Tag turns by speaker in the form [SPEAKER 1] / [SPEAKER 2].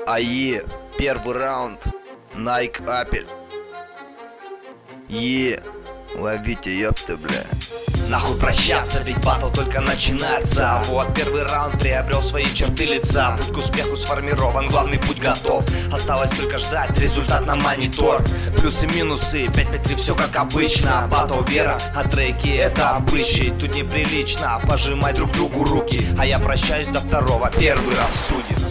[SPEAKER 1] АЕ, первый раунд, Nike Apple. Ловите, ёпты, бля.
[SPEAKER 2] Нахуй прощаться, ведь батл только начинается. Вот первый раунд приобрел свои черты лица. Путь к успеху сформирован, главный путь готов. Осталось только ждать результат на монитор. Плюсы, минусы, 5-5-3, все как обычно. Батл вера, а треки это обычай. Тут неприлично пожимать друг другу руки. А я прощаюсь до второго, первый раз судит.